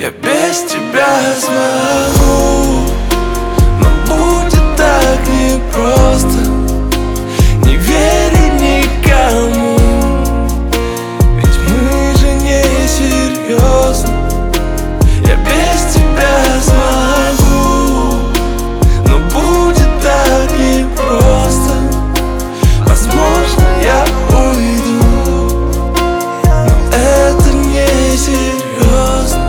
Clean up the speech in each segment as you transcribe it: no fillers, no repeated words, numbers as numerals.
Я без тебя смогу, но будет так непросто. Не верю никому, ведь мы же не серьезно. Я без тебя смогу, но будет так непросто. Возможно, я уйду, но это не серьезно.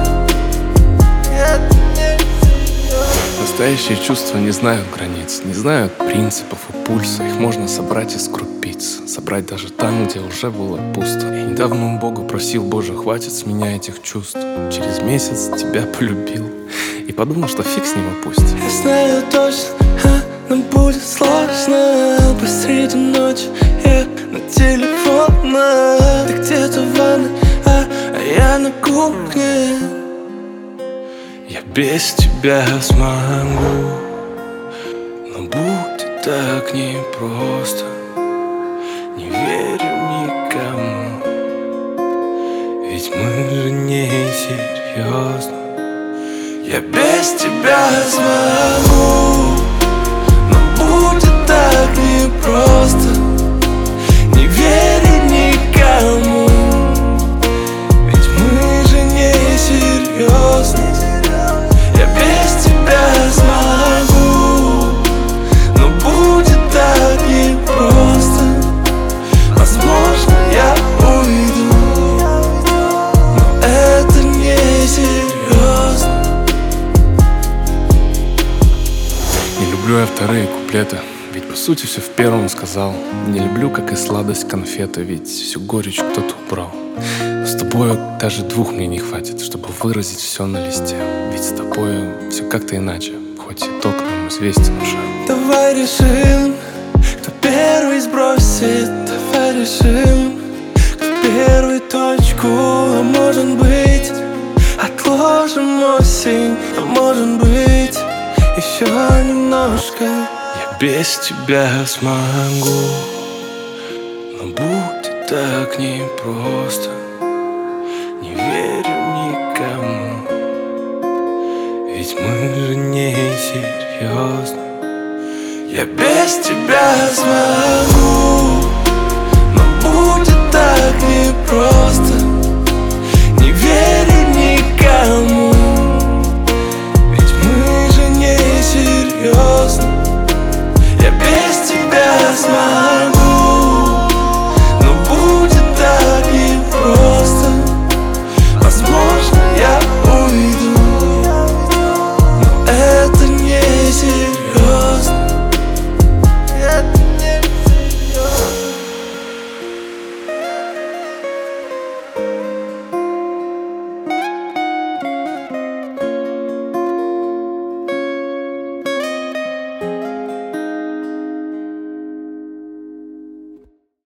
Настоящие чувства не знают границ, не знают принципов и пульса. Их можно собрать из крупиц, собрать даже там, где уже было пусто. Я недавно у Бога просил: Боже, хватит с меня этих чувств. Через месяц тебя полюбил и подумал, что фиг с ним и пусть. Я знаю точно, нам будет сложно. Посреди ночи я на телефонах. Ты где-то в ванной, а я на кухне. Я без тебя смогу, но будет так непросто. Не верю никому, ведь мы же не серьезно. Я без тебя смогу, но будет так непросто. Не верю никому, ведь мы же не серьезно. Я без тебя смогу, но будет так непросто. Возможно, я уйду, но это не серьезно. Не люблю я вторые куплеты, ведь по сути все в первом сказал. Не люблю, как и сладость конфеты, ведь всю горечь кто-то убрал. Но с тобою даже двух мне не хватит, чтобы выразить все на листе. Ведь с тобою все как-то иначе, хоть итог нам известен уже. Давай решим, кто первый сбросит. Давай решим, кто первый точку. А может быть, отложим осень. А может быть, еще немножко. Я без тебя смогу, но будет так непросто. Не верю никому, ведь мы же не серьезно. Я без тебя смогу, но будет так непросто.